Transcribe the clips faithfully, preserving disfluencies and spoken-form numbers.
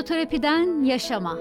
Fizyoterapiden yaşama.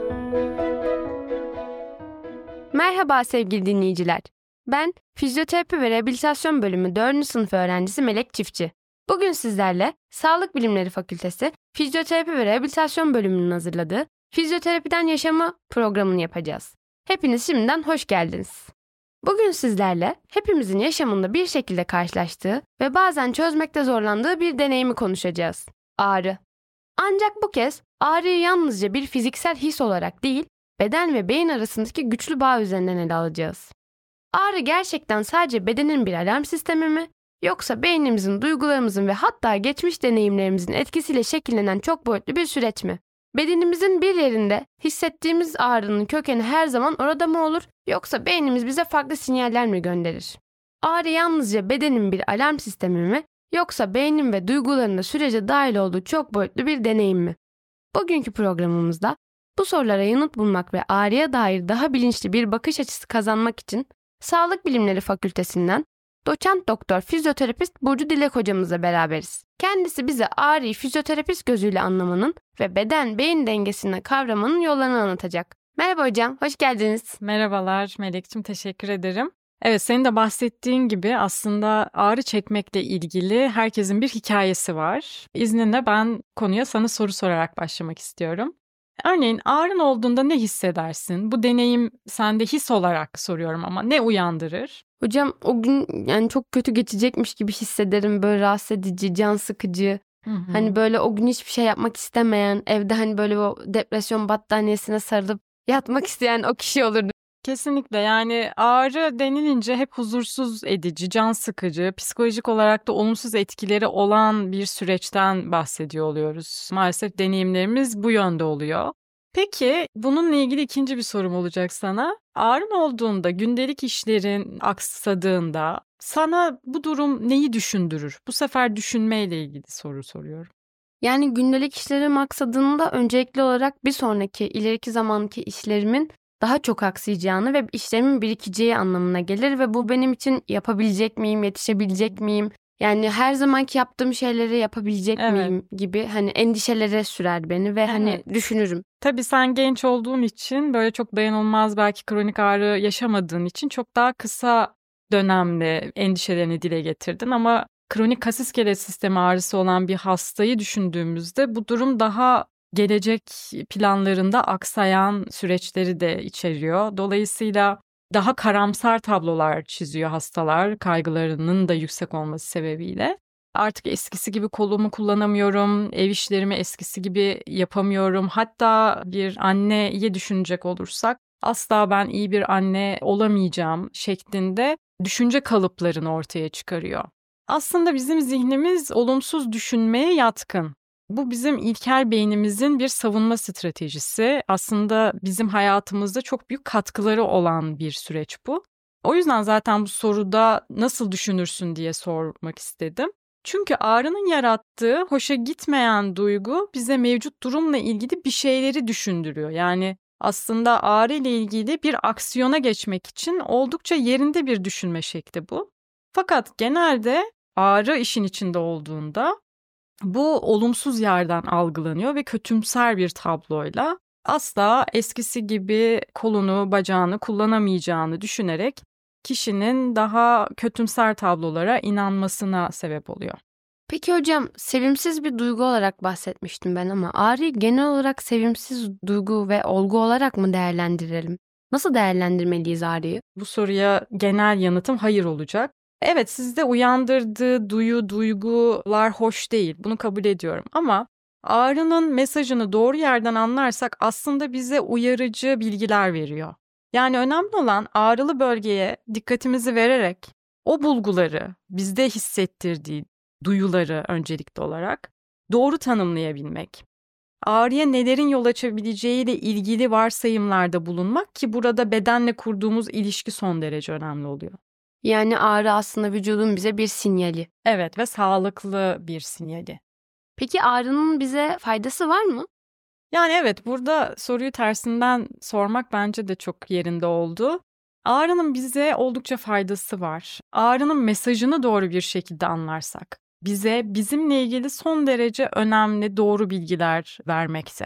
Merhaba sevgili dinleyiciler. Ben Fizyoterapi ve Rehabilitasyon Bölümü dördüncü sınıf öğrencisi Melek Çiftçi. Bugün sizlerle Sağlık Bilimleri Fakültesi Fizyoterapi ve Rehabilitasyon Bölümünün hazırladığı Fizyoterapiden Yaşama programını yapacağız. Hepiniz şimdiden hoş geldiniz. Bugün sizlerle hepimizin yaşamında bir şekilde karşılaştığı ve bazen çözmekte zorlandığı bir deneyimi konuşacağız. Ağrı. Ancak bu kez ağrıyı yalnızca bir fiziksel his olarak değil, beden ve beyin arasındaki güçlü bağ üzerinden ele alacağız. Ağrı gerçekten sadece bedenin bir alarm sistemi mi, yoksa beynimizin, duygularımızın ve hatta geçmiş deneyimlerimizin etkisiyle şekillenen çok boyutlu bir süreç mi? Bedenimizin bir yerinde hissettiğimiz ağrının kökeni her zaman orada mı olur, yoksa beynimiz bize farklı sinyaller mi gönderir? Ağrı yalnızca bedenin bir alarm sistemi mi, yoksa beynin ve duyguların da sürece dahil olduğu çok boyutlu bir deneyim mi? Bugünkü programımızda bu sorulara yanıt bulmak ve ağrıya dair daha bilinçli bir bakış açısı kazanmak için Sağlık Bilimleri Fakültesinden Doçent Doktor Fizyoterapist Burcu Dilek hocamızla beraberiz. Kendisi bize ağrıyı fizyoterapist gözüyle anlamanın ve beden-beyin dengesini kavramanın yollarını anlatacak. Merhaba hocam, hoş geldiniz. Merhabalar Melek'ciğim, teşekkür ederim. Evet, senin de bahsettiğin gibi aslında ağrı çekmekle ilgili herkesin bir hikayesi var. İzninle ben konuya sana soru sorarak başlamak istiyorum. Örneğin ağrın olduğunda ne hissedersin? Bu deneyim sende his olarak soruyorum ama ne uyandırır? Hocam o gün yani çok kötü geçecekmiş gibi hissederim. Böyle rahatsız edici, can sıkıcı. Hı hı. Hani böyle o gün hiçbir şey yapmak istemeyen, evde hani böyle o depresyon battaniyesine sarılıp yatmak isteyen o kişi olurdu. Kesinlikle, yani ağrı denilince hep huzursuz edici, can sıkıcı, psikolojik olarak da olumsuz etkileri olan bir süreçten bahsediyor oluyoruz. Maalesef deneyimlerimiz bu yönde oluyor. Peki bununla ilgili ikinci bir sorum olacak sana. Ağrın olduğunda, gündelik işlerin aksadığında sana bu durum neyi düşündürür? Bu sefer düşünmeyle ilgili soru soruyorum. Yani gündelik işlerim aksadığında öncelikli olarak bir sonraki, ileriki zamanki işlerimin daha çok aksayacağını ve işlerimin birikeceği anlamına gelir ve bu benim için yapabilecek miyim, yetişebilecek miyim? Yani her zamanki yaptığım şeyleri yapabilecek evet. miyim gibi hani endişelere sürer beni ve evet. hani düşünürüm. Tabii sen genç olduğun için böyle çok dayanılmaz belki kronik ağrı yaşamadığın için çok daha kısa dönemde endişelerini dile getirdin ama kronik kas iskelet sistemi ağrısı olan bir hastayı düşündüğümüzde bu durum daha gelecek planlarında aksayan süreçleri de içeriyor. Dolayısıyla daha karamsar tablolar çiziyor hastalar, kaygılarının da yüksek olması sebebiyle. Artık eskisi gibi kolumu kullanamıyorum, ev işlerimi eskisi gibi yapamıyorum. Hatta bir anneye düşünecek olursak asla ben iyi bir anne olamayacağım şeklinde düşünce kalıplarını ortaya çıkarıyor. Aslında bizim zihnimiz olumsuz düşünmeye yatkın. Bu bizim ilkel beynimizin bir savunma stratejisi. Aslında bizim hayatımızda çok büyük katkıları olan bir süreç bu. O yüzden zaten bu soruda nasıl düşünürsün diye sormak istedim. Çünkü ağrının yarattığı hoşa gitmeyen duygu bize mevcut durumla ilgili bir şeyleri düşündürüyor. Yani aslında ağrı ile ilgili bir aksiyona geçmek için oldukça yerinde bir düşünme şekli bu. Fakat genelde ağrı işin içinde olduğunda bu olumsuz yerden algılanıyor ve kötümser bir tabloyla asla eskisi gibi kolunu, bacağını kullanamayacağını düşünerek kişinin daha kötümser tablolara inanmasına sebep oluyor. Peki hocam, sevimsiz bir duygu olarak bahsetmiştim ben ama ağrıyı genel olarak sevimsiz duygu ve olgu olarak mı değerlendirelim? Nasıl değerlendirmeliyiz ağrıyı? Bu soruya genel yanıtım hayır olacak. Evet, sizde uyandırdığı duyu, duygular hoş değil. Bunu kabul ediyorum. Ama ağrının mesajını doğru yerden anlarsak aslında bize uyarıcı bilgiler veriyor. Yani önemli olan ağrılı bölgeye dikkatimizi vererek o bulguları, bizde hissettirdiği duyuları öncelikli olarak doğru tanımlayabilmek. Ağrıya nelerin yol açabileceğiyle ilgili varsayımlarda bulunmak ki burada bedenle kurduğumuz ilişki son derece önemli oluyor. Yani ağrı aslında vücudun bize bir sinyali. Evet ve sağlıklı bir sinyali. Peki ağrının bize faydası var mı? Yani evet, burada soruyu tersinden sormak bence de çok yerinde oldu. Ağrının bize oldukça faydası var. Ağrının mesajını doğru bir şekilde anlarsak bize bizimle ilgili son derece önemli doğru bilgiler vermekte.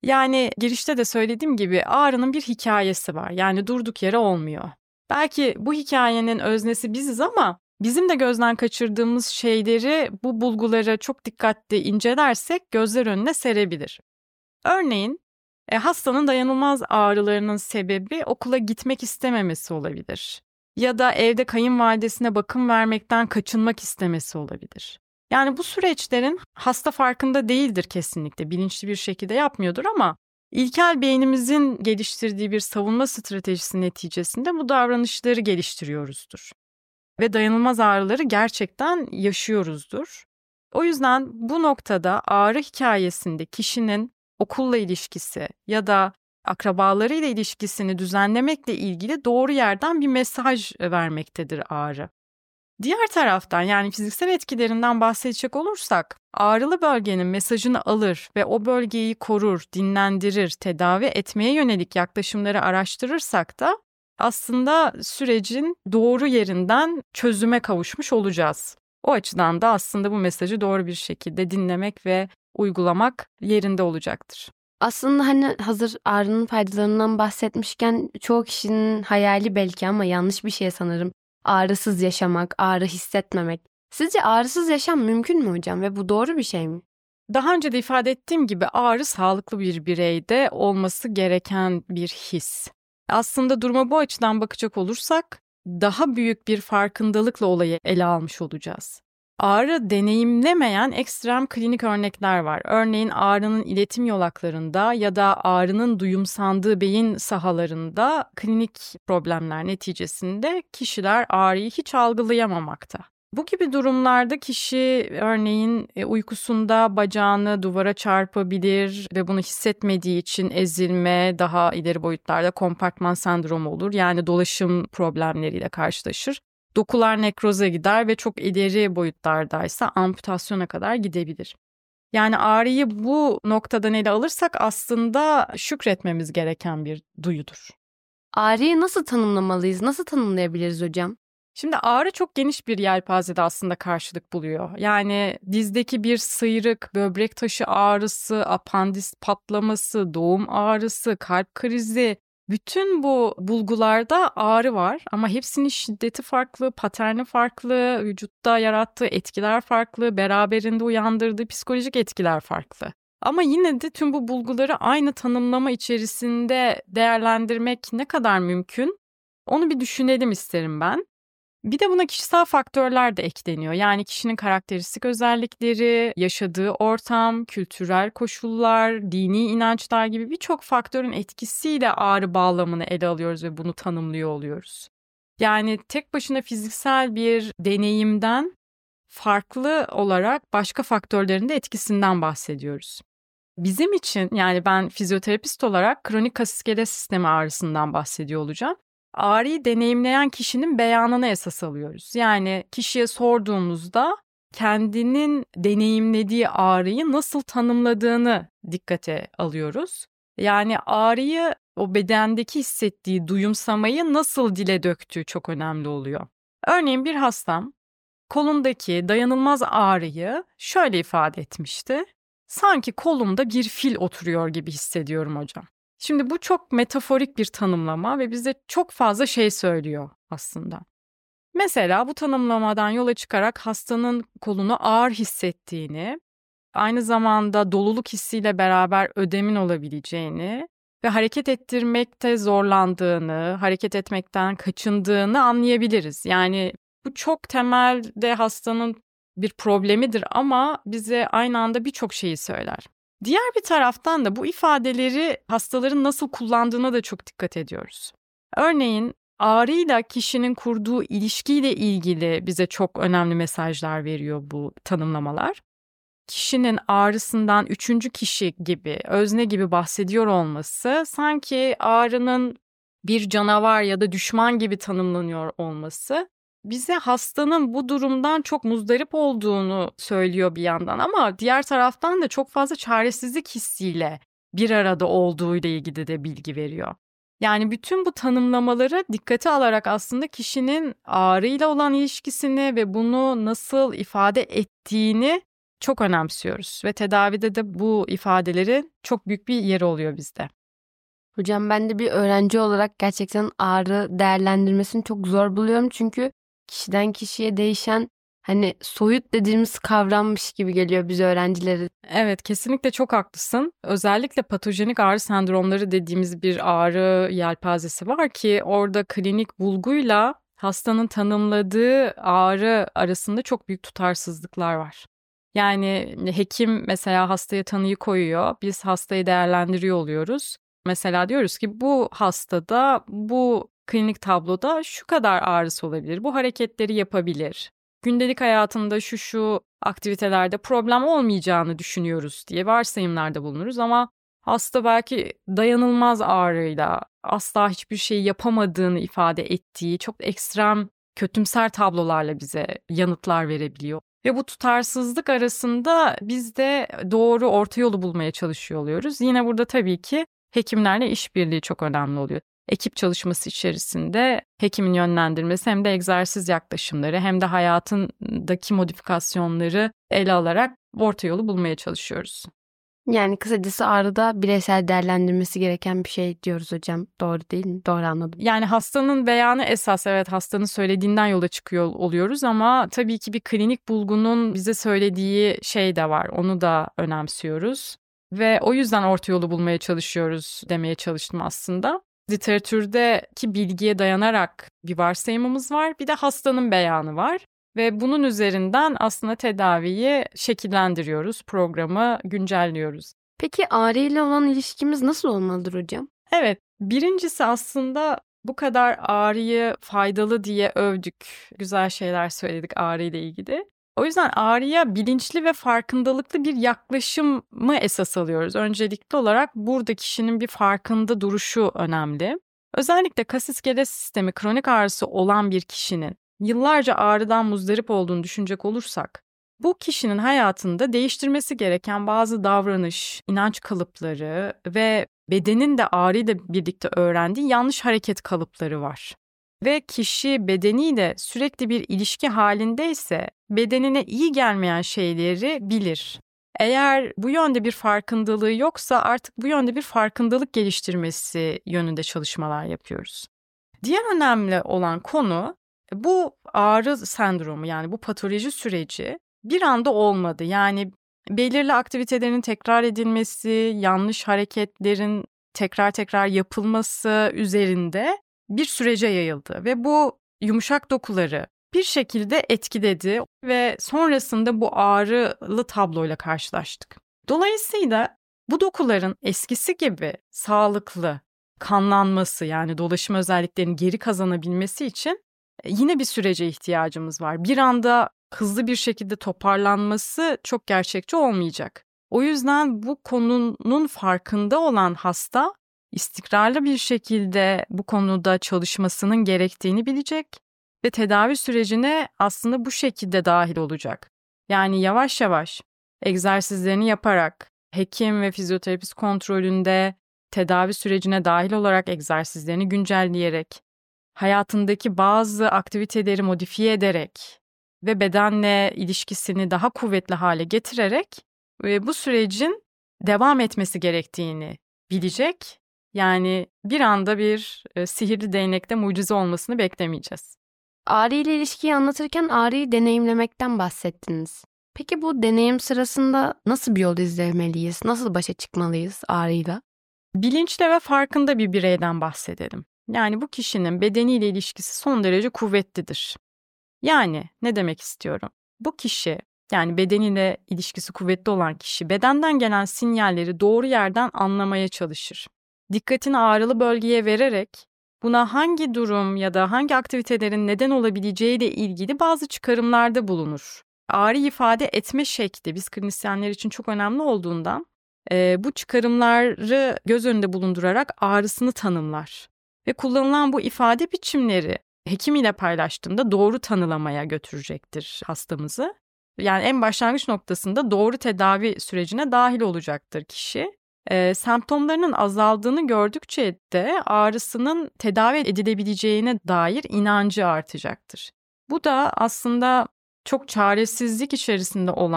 Yani girişte de söylediğim gibi ağrının bir hikayesi var. Yani durduk yere olmuyor. Belki bu hikayenin öznesi biziz ama bizim de gözden kaçırdığımız şeyleri, bu bulguları çok dikkatli incelersek gözler önüne serebilir. Örneğin e, hastanın dayanılmaz ağrılarının sebebi okula gitmek istememesi olabilir. Ya da evde kayınvalidesine bakım vermekten kaçınmak istemesi olabilir. Yani bu süreçlerin hasta farkında değildir kesinlikle, bilinçli bir şekilde yapmıyordur ama ilkel beynimizin geliştirdiği bir savunma stratejisi neticesinde bu davranışları geliştiriyoruzdur. Ve dayanılmaz ağrıları gerçekten yaşıyoruzdur. O yüzden bu noktada ağrı hikayesinde kişinin okulla ilişkisi ya da akrabalarıyla ilişkisini düzenlemekle ilgili doğru yerden bir mesaj vermektedir ağrı. Diğer taraftan yani fiziksel etkilerinden bahsedecek olursak ağrılı bölgenin mesajını alır ve o bölgeyi korur, dinlendirir, tedavi etmeye yönelik yaklaşımları araştırırsak da aslında sürecin doğru yerinden çözüme kavuşmuş olacağız. O açıdan da aslında bu mesajı doğru bir şekilde dinlemek ve uygulamak yerinde olacaktır. Aslında hani hazır ağrının faydalarından bahsetmişken çoğu kişinin hayali belki ama yanlış bir şey sanırım. Ağrısız yaşamak, ağrı hissetmemek. Sizce ağrısız yaşam mümkün mü hocam ve bu doğru bir şey mi? Daha önce de ifade ettiğim gibi ağrı sağlıklı bir bireyde olması gereken bir his. Aslında duruma bu açıdan bakacak olursak daha büyük bir farkındalıkla olayı ele almış olacağız. Ağrı deneyimlemeyen ekstrem klinik örnekler var. Örneğin ağrının iletim yolaklarında ya da ağrının duyumsandığı beyin sahalarında klinik problemler neticesinde kişiler ağrıyı hiç algılayamamakta. Bu gibi durumlarda kişi örneğin uykusunda bacağını duvara çarpabilir ve bunu hissetmediği için ezilme, daha ileri boyutlarda kompartman sendromu olur. Yani dolaşım problemleriyle karşılaşır. Dokular nekroza gider ve çok ileri boyutlardaysa amputasyona kadar gidebilir. Yani ağrıyı bu noktadan ele alırsak aslında şükretmemiz gereken bir duyudur. Ağrıyı nasıl tanımlamalıyız, nasıl tanımlayabiliriz hocam? Şimdi ağrı çok geniş bir yelpazede aslında karşılık buluyor. Yani dizdeki bir sıyrık, böbrek taşı ağrısı, apandis patlaması, doğum ağrısı, kalp krizi, bütün bu bulgularda ağrı var ama hepsinin şiddeti farklı, paterni farklı, vücutta yarattığı etkiler farklı, beraberinde uyandırdığı psikolojik etkiler farklı. Ama yine de tüm bu bulguları aynı tanımlama içerisinde değerlendirmek ne kadar mümkün? Onu bir düşünelim isterim ben. Bir de buna kişisel faktörler de ekleniyor. Yani kişinin karakteristik özellikleri, yaşadığı ortam, kültürel koşullar, dini inançlar gibi birçok faktörün etkisiyle ağrı bağlamını ele alıyoruz ve bunu tanımlıyor oluyoruz. Yani tek başına fiziksel bir deneyimden farklı olarak başka faktörlerin de etkisinden bahsediyoruz. Bizim için yani ben fizyoterapist olarak kronik kas iskelet sistemi ağrısından bahsediyor olacağım. Ağrıyı deneyimleyen kişinin beyanını esas alıyoruz. Yani kişiye sorduğumuzda kendinin deneyimlediği ağrıyı nasıl tanımladığını dikkate alıyoruz. Yani ağrıyı, o bedendeki hissettiği duyumsamayı nasıl dile döktüğü çok önemli oluyor. Örneğin bir hastam kolundaki dayanılmaz ağrıyı şöyle ifade etmişti. Sanki kolumda bir fil oturuyor gibi hissediyorum hocam. Şimdi bu çok metaforik bir tanımlama ve bize çok fazla şey söylüyor aslında. Mesela bu tanımlamadan yola çıkarak hastanın kolunu ağır hissettiğini, aynı zamanda doluluk hissiyle beraber ödemin olabileceğini ve hareket ettirmekte zorlandığını, hareket etmekten kaçındığını anlayabiliriz. Yani bu çok temelde hastanın bir problemidir ama bize aynı anda birçok şeyi söyler. Diğer bir taraftan da bu ifadeleri hastaların nasıl kullandığına da çok dikkat ediyoruz. Örneğin ağrıyla kişinin kurduğu ilişkiyle ilgili bize çok önemli mesajlar veriyor bu tanımlamalar. Kişinin ağrısından üçüncü kişi gibi, özne gibi bahsediyor olması, sanki ağrının bir canavar ya da düşman gibi tanımlanıyor olması bize hastanın bu durumdan çok muzdarip olduğunu söylüyor bir yandan ama diğer taraftan da çok fazla çaresizlik hissiyle bir arada olduğuyla ilgili de bilgi veriyor. Yani bütün bu tanımlamaları dikkate alarak aslında kişinin ağrıyla olan ilişkisini ve bunu nasıl ifade ettiğini çok önemsiyoruz ve tedavide de bu ifadeleri çok büyük bir yeri oluyor bizde. Hocam ben de bir öğrenci olarak gerçekten ağrı değerlendirmesini çok zor buluyorum. Çünkü kişiden kişiye değişen, hani soyut dediğimiz kavrammış gibi geliyor biz öğrencilere. Evet, kesinlikle çok haklısın. Özellikle patojenik ağrı sendromları dediğimiz bir ağrı yelpazesi var ki orada klinik bulguyla hastanın tanımladığı ağrı arasında çok büyük tutarsızlıklar var. Yani hekim mesela hastaya tanıyı koyuyor, biz hastayı değerlendiriyor oluyoruz. Mesela diyoruz ki bu hastada, bu klinik tabloda şu kadar ağrısı olabilir, bu hareketleri yapabilir. Gündelik hayatında şu şu aktivitelerde problem olmayacağını düşünüyoruz diye varsayımlarda bulunuruz ama hasta belki dayanılmaz ağrıyla asla hiçbir şey yapamadığını ifade ettiği çok ekstrem, kötümser tablolarla bize yanıtlar verebiliyor. Ve bu tutarsızlık arasında biz de doğru orta yolu bulmaya çalışıyor oluyoruz. Yine burada tabii ki hekimlerle işbirliği çok önemli oluyor. Ekip çalışması içerisinde hekimin yönlendirmesi hem de egzersiz yaklaşımları hem de hayatındaki modifikasyonları ele alarak orta yolu bulmaya çalışıyoruz. Yani kısacası ağrıda bireysel değerlendirmesi gereken bir şey diyoruz hocam. Doğru değil mi? Doğru anladım. Yani hastanın beyanı esas, evet, hastanın söylediğinden yola çıkıyor oluyoruz ama tabii ki bir klinik bulgunun bize söylediği şey de var. Onu da önemsiyoruz ve o yüzden orta yolu bulmaya çalışıyoruz demeye çalıştım aslında. Literatürdeki bilgiye dayanarak bir varsayımımız var, bir de hastanın beyanı var. Ve bunun üzerinden aslında tedaviyi şekillendiriyoruz, programı güncelliyoruz. Peki ağrı ile olan ilişkimiz nasıl olmalıdır hocam? Evet, birincisi aslında bu kadar ağrıyı faydalı diye övdük, güzel şeyler söyledik ağrı ile ilgili. O yüzden ağrıya bilinçli ve farkındalıklı bir yaklaşımı esas alıyoruz. Öncelikli olarak burada kişinin bir farkında duruşu önemli. Özellikle kas iskelet sistemi kronik ağrısı olan bir kişinin yıllarca ağrıdan muzdarip olduğunu düşünecek olursak, bu kişinin hayatında değiştirmesi gereken bazı davranış, inanç kalıpları ve bedenin de ağrıyla birlikte öğrendiği yanlış hareket kalıpları var. Ve kişi bedeniyle sürekli bir ilişki halindeyse bedenine iyi gelmeyen şeyleri bilir. Eğer bu yönde bir farkındalığı yoksa artık bu yönde bir farkındalık geliştirmesi yönünde çalışmalar yapıyoruz. Diğer önemli olan konu, bu ağrı sendromu, yani bu patoloji süreci bir anda olmadı. Yani belirli aktivitelerin tekrar edilmesi, yanlış hareketlerin tekrar tekrar yapılması üzerinde bir sürece yayıldı ve bu yumuşak dokuları bir şekilde etkiledi ve sonrasında bu ağrılı tabloyla karşılaştık. Dolayısıyla bu dokuların eskisi gibi sağlıklı kanlanması, yani dolaşım özelliklerini geri kazanabilmesi için yine bir sürece ihtiyacımız var. Bir anda hızlı bir şekilde toparlanması çok gerçekçi olmayacak. O yüzden bu konunun farkında olan hasta istikrarlı bir şekilde bu konuda çalışmasının gerektiğini bilecek ve tedavi sürecine aslında bu şekilde dahil olacak. Yani yavaş yavaş egzersizlerini yaparak, hekim ve fizyoterapist kontrolünde tedavi sürecine dahil olarak egzersizlerini güncelleyerek, hayatındaki bazı aktiviteleri modifiye ederek ve bedenle ilişkisini daha kuvvetli hale getirerek bu sürecin devam etmesi gerektiğini bilecek. Yani bir anda bir e, sihirli değnekte mucize olmasını beklemeyeceğiz. Ağrı ile ilişkiyi anlatırken ağrıyı deneyimlemekten bahsettiniz. Peki bu deneyim sırasında nasıl bir yol izlemeliyiz? Nasıl başa çıkmalıyız ağrıyla? Bilinçli ve farkında bir bireyden bahsedelim. Yani bu kişinin bedeniyle ilişkisi son derece kuvvetlidir. Yani ne demek istiyorum? Bu kişi, yani bedeniyle ilişkisi kuvvetli olan kişi bedenden gelen sinyalleri doğru yerden anlamaya çalışır. Dikkatini ağrılı bölgeye vererek buna hangi durum ya da hangi aktivitelerin neden olabileceğiyle ilgili bazı çıkarımlarda bulunur. Ağrı ifade etme şekli biz klinisyenler için çok önemli olduğundan e, bu çıkarımları göz önünde bulundurarak ağrısını tanımlar. Ve kullanılan bu ifade biçimleri hekim ile paylaştığında doğru tanılamaya götürecektir hastamızı. Yani en başlangıç noktasında doğru tedavi sürecine dahil olacaktır kişi. E, semptomlarının azaldığını gördükçe de ağrısının tedavi edilebileceğine dair inancı artacaktır. Bu da aslında çok çaresizlik içerisinde olan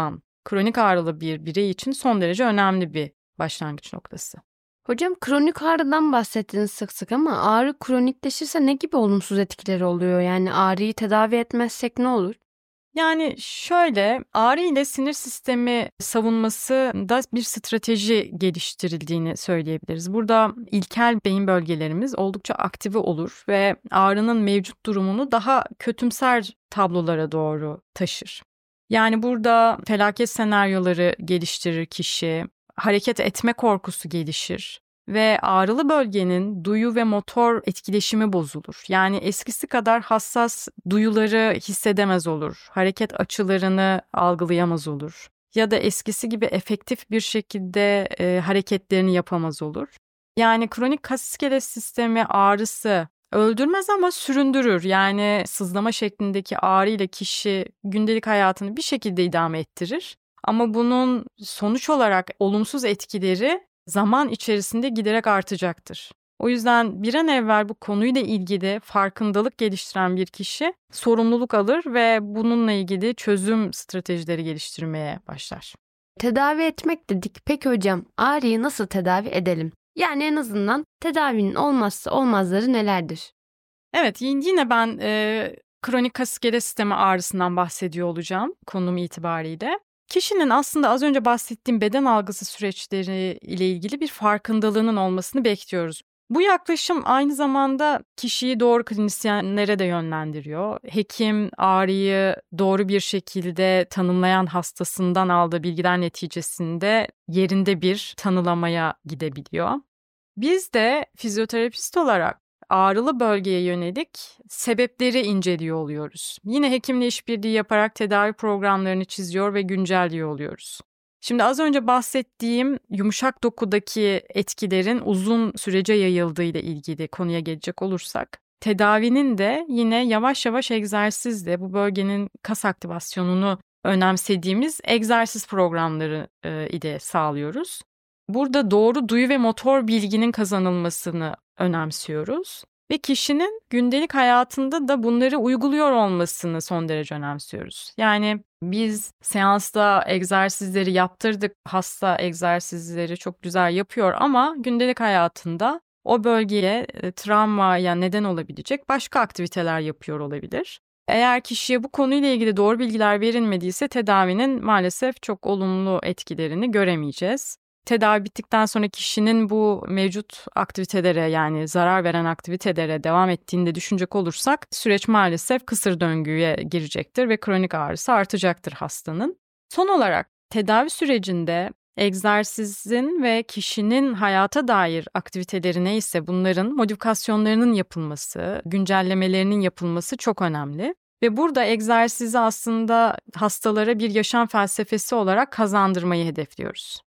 kronik ağrılı bir birey için son derece önemli bir başlangıç noktası. Hocam kronik ağrıdan bahsettiniz sık sık ama ağrı kronikleşirse ne gibi olumsuz etkileri oluyor? Yani ağrıyı tedavi etmezsek ne olur? Yani şöyle, ağrı ile sinir sistemi savunmasında bir strateji geliştirildiğini söyleyebiliriz. Burada ilkel beyin bölgelerimiz oldukça aktive olur ve ağrının mevcut durumunu daha kötümser tablolara doğru taşır. Yani burada felaket senaryoları geliştirir kişi, hareket etme korkusu gelişir ve ağrılı bölgenin duyu ve motor etkileşimi bozulur. Yani eskisi kadar hassas duyuları hissedemez olur, hareket açılarını algılayamaz olur ya da eskisi gibi efektif bir şekilde e, hareketlerini yapamaz olur. Yani kronik kas iskelet sistemi ağrısı öldürmez ama süründürür. Yani sızlama şeklindeki ağrı ile kişi gündelik hayatını bir şekilde idame ettirir. Ama bunun sonuç olarak olumsuz etkileri zaman içerisinde giderek artacaktır. O yüzden bir an evvel bu konuyla ilgili farkındalık geliştiren bir kişi sorumluluk alır ve bununla ilgili çözüm stratejileri geliştirmeye başlar. Tedavi etmek dedik. Peki hocam ağrıyı nasıl tedavi edelim? Yani en azından tedavinin olmazsa olmazları nelerdir? Evet, yine ben e, kronik kas iskelet sistemi ağrısından bahsediyor olacağım konum itibariyle. Kişinin aslında az önce bahsettiğim beden algısı süreçleri ile ilgili bir farkındalığının olmasını bekliyoruz. Bu yaklaşım aynı zamanda kişiyi doğru klinisyenlere de yönlendiriyor. Hekim ağrıyı doğru bir şekilde tanımlayan hastasından aldığı bilgiler neticesinde yerinde bir tanılamaya gidebiliyor. Biz de fizyoterapist olarak ağrılı bölgeye yönelik sebepleri inceliyor oluyoruz. Yine hekimle işbirliği yaparak tedavi programlarını çiziyor ve güncelliyor oluyoruz. Şimdi az önce bahsettiğim yumuşak dokudaki etkilerin uzun sürece yayıldığı ile ilgili konuya gelecek olursak, tedavinin de yine yavaş yavaş egzersizle bu bölgenin kas aktivasyonunu önemsediğimiz egzersiz programları e, ile sağlıyoruz. Burada doğru duyu ve motor bilginin kazanılmasını önemsiyoruz ve kişinin gündelik hayatında da bunları uyguluyor olmasını son derece önemsiyoruz. Yani biz seansta egzersizleri yaptırdık, hasta egzersizleri çok güzel yapıyor ama gündelik hayatında o bölgeye travmaya neden olabilecek başka aktiviteler yapıyor olabilir. Eğer kişiye bu konuyla ilgili doğru bilgiler verilmediyse tedavinin maalesef çok olumlu etkilerini göremeyeceğiz. Tedavi bittikten sonra kişinin bu mevcut aktivitelere yani zarar veren aktivitelere devam ettiğini de düşünecek olursak süreç maalesef kısır döngüye girecektir ve kronik ağrısı artacaktır hastanın. Son olarak tedavi sürecinde egzersizin ve kişinin hayata dair aktiviteleri neyse bunların modifikasyonlarının yapılması, güncellemelerinin yapılması çok önemli. Ve burada egzersizi aslında hastalara bir yaşam felsefesi olarak kazandırmayı hedefliyoruz.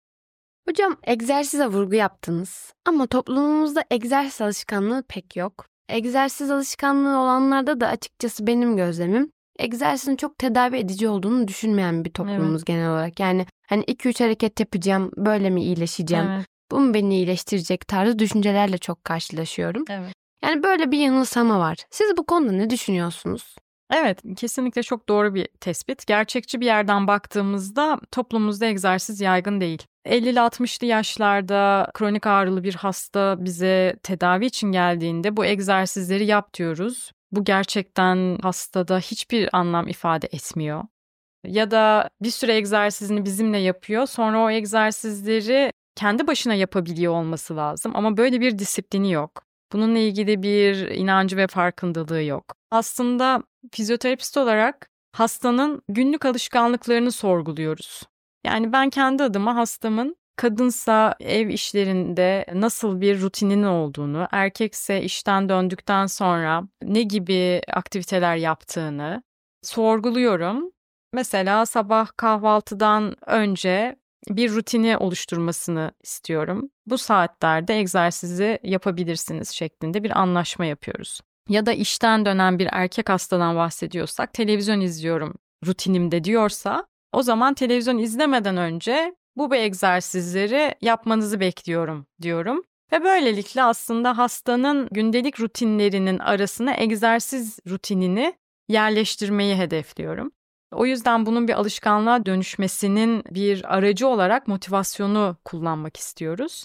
Hocam egzersize vurgu yaptınız ama toplumumuzda egzersiz alışkanlığı pek yok. Egzersiz alışkanlığı olanlarda da açıkçası benim gözlemim egzersizin çok tedavi edici olduğunu düşünmeyen bir toplumumuz evet. Genel olarak. Yani hani iki üç hareket yapacağım, böyle mi iyileşeceğim, evet. Bu mu beni iyileştirecek tarzı düşüncelerle çok karşılaşıyorum. Evet. Yani böyle bir yanılsama var. Siz bu konuda ne düşünüyorsunuz? Evet, kesinlikle çok doğru bir tespit. Gerçekçi bir yerden baktığımızda toplumumuzda egzersiz yaygın değil. elli altmışlı yaşlarda kronik ağrılı bir hasta bize tedavi için geldiğinde bu egzersizleri yap diyoruz. Bu gerçekten hastada hiçbir anlam ifade etmiyor. Ya da bir süre egzersizini bizimle yapıyor, sonra o egzersizleri kendi başına yapabiliyor olması lazım ama böyle bir disiplini yok. Bununla ilgili bir inancı ve farkındalığı yok. Aslında fizyoterapist olarak hastanın günlük alışkanlıklarını sorguluyoruz. Yani ben kendi adıma hastamın kadınsa ev işlerinde nasıl bir rutininin olduğunu, erkekse işten döndükten sonra ne gibi aktiviteler yaptığını sorguluyorum. Mesela sabah kahvaltıdan önce bir rutini oluşturmasını istiyorum. Bu saatlerde egzersizi yapabilirsiniz şeklinde bir anlaşma yapıyoruz. Ya da işten dönen bir erkek hastadan bahsediyorsak televizyon izliyorum rutinimde diyorsa o zaman televizyon izlemeden önce bu egzersizleri yapmanızı bekliyorum diyorum. Ve böylelikle aslında hastanın gündelik rutinlerinin arasına egzersiz rutinini yerleştirmeyi hedefliyorum. O yüzden bunun bir alışkanlığa dönüşmesinin bir aracı olarak motivasyonu kullanmak istiyoruz.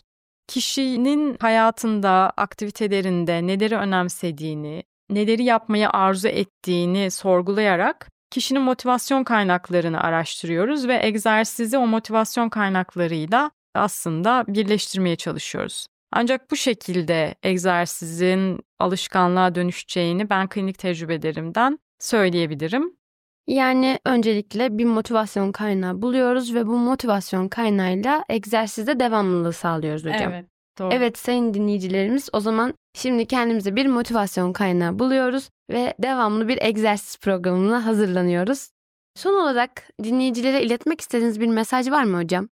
Kişinin hayatında, aktivitelerinde neleri önemsediğini, neleri yapmayı arzu ettiğini sorgulayarak kişinin motivasyon kaynaklarını araştırıyoruz ve egzersizi o motivasyon kaynaklarıyla aslında birleştirmeye çalışıyoruz. Ancak bu şekilde egzersizin alışkanlığa dönüşeceğini ben klinik tecrübelerimden söyleyebilirim. Yani öncelikle bir motivasyon kaynağı buluyoruz ve bu motivasyon kaynağıyla egzersizde devamlılığı sağlıyoruz hocam. Evet, doğru. Evet sayın dinleyicilerimiz, o zaman şimdi kendimize bir motivasyon kaynağı buluyoruz ve devamlı bir egzersiz programına hazırlanıyoruz. Son olarak dinleyicilere iletmek istediğiniz bir mesaj var mı hocam?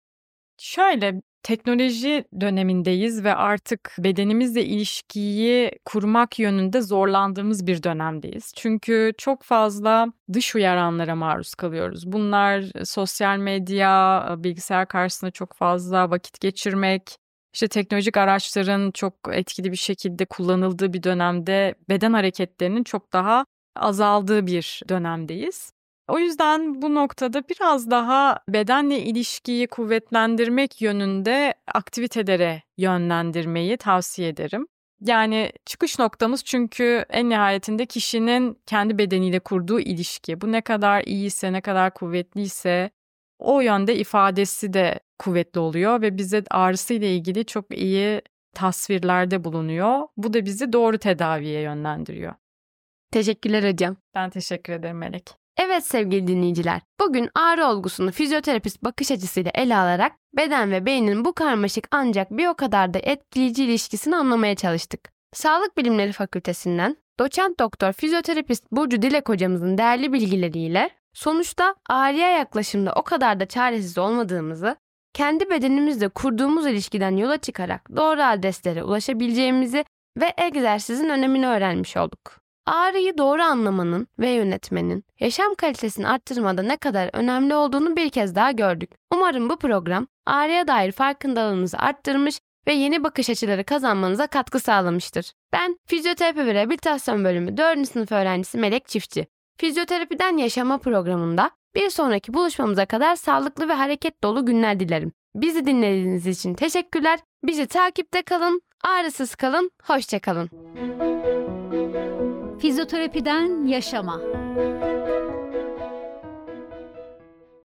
Şöyle, teknoloji dönemindeyiz ve artık bedenimizle ilişkiyi kurmak yönünde zorlandığımız bir dönemdeyiz. Çünkü çok fazla dış uyaranlara maruz kalıyoruz. Bunlar sosyal medya, bilgisayar karşısında çok fazla vakit geçirmek, işte teknolojik araçların çok etkili bir şekilde kullanıldığı bir dönemde beden hareketlerinin çok daha azaldığı bir dönemdeyiz. O yüzden bu noktada biraz daha bedenle ilişkiyi kuvvetlendirmek yönünde aktivitelere yönlendirmeyi tavsiye ederim. Yani çıkış noktamız çünkü en nihayetinde kişinin kendi bedeniyle kurduğu ilişki. Bu ne kadar iyiyse, ne kadar kuvvetliyse o yönde ifadesi de kuvvetli oluyor ve bize ağrısıyla ilgili çok iyi tasvirlerde bulunuyor. Bu da bizi doğru tedaviye yönlendiriyor. Teşekkürler hocam. Ben teşekkür ederim Melek. Evet sevgili dinleyiciler, bugün ağrı olgusunu fizyoterapist bakış açısıyla ele alarak beden ve beynin bu karmaşık ancak bir o kadar da etkileyici ilişkisini anlamaya çalıştık. Sağlık Bilimleri Fakültesinden doçent doktor fizyoterapist Burcu Dilek hocamızın değerli bilgileriyle sonuçta ağrıya yaklaşımda o kadar da çaresiz olmadığımızı, kendi bedenimizle kurduğumuz ilişkiden yola çıkarak doğru adreslere ulaşabileceğimizi ve egzersizin önemini öğrenmiş olduk. Ağrıyı doğru anlamanın ve yönetmenin yaşam kalitesini arttırmada ne kadar önemli olduğunu bir kez daha gördük. Umarım bu program ağrıya dair farkındalığınızı arttırmış ve yeni bakış açıları kazanmanıza katkı sağlamıştır. Ben Fizyoterapi ve Rehabilitasyon Bölümü dördüncü sınıf öğrencisi Melek Çiftçi. Fizyoterapiden Yaşama programında bir sonraki buluşmamıza kadar sağlıklı ve hareket dolu günler dilerim. Bizi dinlediğiniz için teşekkürler. Bizi takipte kalın, ağrısız kalın, hoşça kalın. Fizyoterapiden Yaşama.